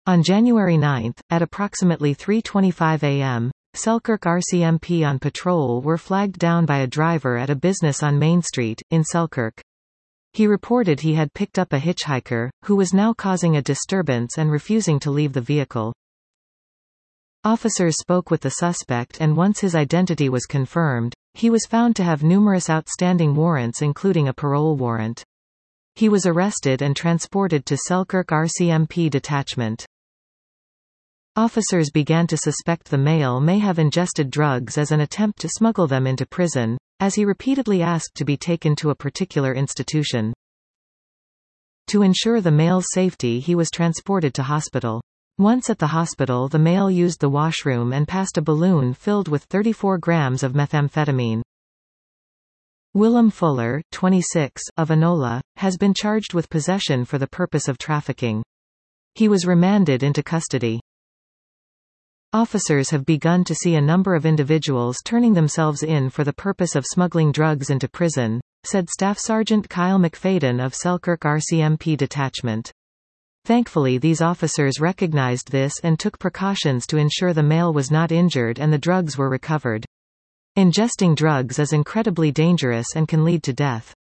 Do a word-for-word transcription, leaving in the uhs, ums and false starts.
On January ninth, at approximately three twenty-five a m, Selkirk R C M P on patrol were flagged down by a driver at a business on Main Street, in Selkirk. He reported he had picked up a hitchhiker, who was now causing a disturbance and refusing to leave the vehicle. Officers spoke with the suspect, and once his identity was confirmed, he was found to have numerous outstanding warrants including a parole warrant. He was arrested and transported to Selkirk R C M P detachment. Officers began to suspect the male may have ingested drugs as an attempt to smuggle them into prison, as he repeatedly asked to be taken to a particular institution. To ensure the male's safety, he was transported to hospital. Once at the hospital, the male used the washroom and passed a balloon filled with thirty-four grams of methamphetamine. Willem Fuller, twenty-six, of Enola, has been charged with possession for the purpose of trafficking. He was remanded into custody. Officers have begun to see a number of individuals turning themselves in for the purpose of smuggling drugs into prison, said Staff Sergeant Kyle McFadden of Selkirk R C M P detachment. Thankfully, these officers recognized this and took precautions to ensure the male was not injured and the drugs were recovered. Ingesting drugs is incredibly dangerous and can lead to death.